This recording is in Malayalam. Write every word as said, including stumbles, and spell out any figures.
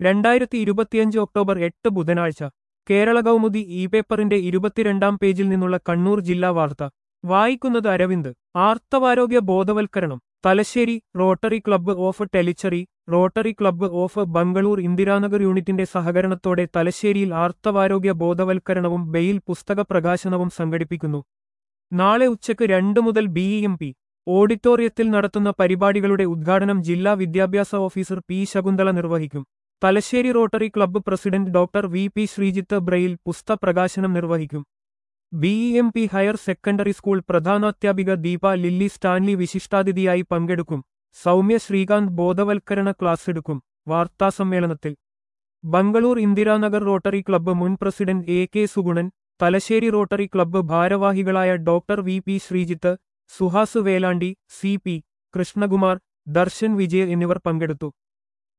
രണ്ടായിരത്തി ഇരുപത്തിയഞ്ച് ഒക്ടോബർ എട്ട് ബുധനാഴ്ച കേരള കൗമുദി ഇ പേപ്പറിന്റെ ഇരുപത്തിരണ്ടാം പേജിൽ നിന്നുള്ള കണ്ണൂർ ജില്ലാ വാർത്ത വായിക്കുന്നത് അരവിന്ദ്. ആർത്തവാരോഗ്യ ബോധവൽക്കരണം. Thalassery. Rotary club of Tellicherry, rotary club of Bangalore Indiranagar യൂണിറ്റിന്റെ സഹകരണത്തോടെ തലശ്ശേരിയിൽ ആർത്തവാരോഗ്യ ബോധവൽക്കരണവും ബെയിൽ പുസ്തക പ്രകാശനവും സംഘടിപ്പിക്കുന്നു. നാളെ ഉച്ചയ്ക്ക് രണ്ട് മുതൽ ബി ഇ എം പി ഓഡിറ്റോറിയത്തിൽ നടത്തുന്ന പരിപാടികളുടെ ഉദ്ഘാടനം ജില്ലാ വിദ്യാഭ്യാസ ഓഫീസർ പി ശകുന്തള നിർവഹിക്കും. Thalassery rotary club president doctor V P Sreejith braille പുസ്തക പ്രകാശനം നിർവഹിക്കും. B E M P higher secondary school പ്രധാനാധ്യാപിക ദീപ ലില്ലി സ്റ്റാൻലി വിശിഷ്ടാതിഥിയായി പങ്കെടുക്കും. സൗമ്യ ശ്രീകാന്ത് ബോധവൽക്കരണ ക്ലാസ്സെടുക്കും. വാർത്താസമ്മേളനത്തിൽ ബംഗളൂർ ഇന്ദിരാനഗർ റോട്ടറി ക്ലബ്ബ് മുൻ president A K Suganan, Thalassery rotary club ഭാരവാഹികളായ doctor V P Sreejith, Suhas Velandi, C P Krishnakumar, Darshan Vijay എന്നിവർ പങ്കെടുത്തു.